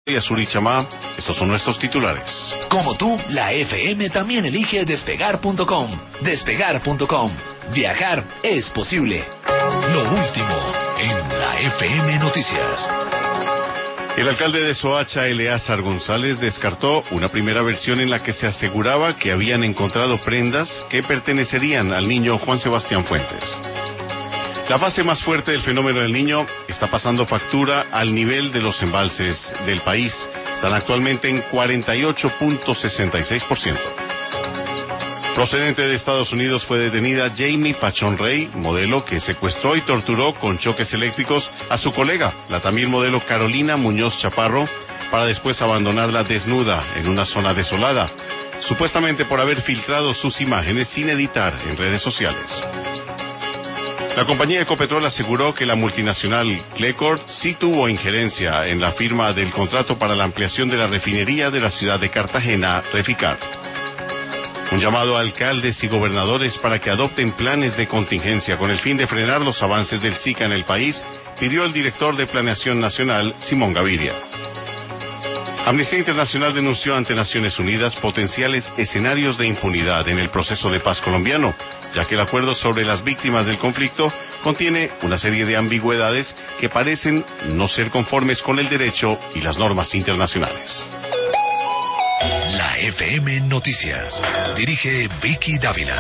y Azurí-Chamá, estos son nuestros titulares. Como tú, la FM también elige despegar.com. Despegar.com. Viajar es posible. Lo último en la FM Noticias. El alcalde de Soacha, Eleazar González, descartó una primera versión en la que se aseguraba que habían encontrado prendas que pertenecerían al niño Juan Sebastián Fuentes. La fase más fuerte del fenómeno del Niño está pasando factura al nivel de los embalses del país. Están actualmente en 48.66%. Procedente de Estados Unidos fue detenida Jamie Pachón Rey, modelo que secuestró y torturó con choques eléctricos a su colega, la también modelo Carolina Muñoz Chaparro, para después abandonarla desnuda en una zona desolada, supuestamente por haber filtrado sus imágenes sin editar en redes sociales. La compañía Ecopetrol aseguró que la multinacional Clecor sí tuvo injerencia en la firma del contrato para la ampliación de la refinería de la ciudad de Cartagena, Reficar. Un llamado a alcaldes y gobernadores para que adopten planes de contingencia con el fin de frenar los avances del Zika en el país, pidió el director de Planeación Nacional, Simón Gaviria. Amnistía Internacional denunció ante Naciones Unidas potenciales escenarios de impunidad en el proceso de paz colombiano, ya que el acuerdo sobre las víctimas del conflicto contiene una serie de ambigüedades que parecen no ser conformes con el derecho y las normas internacionales. La FM Noticias. Dirige Vicky Dávila.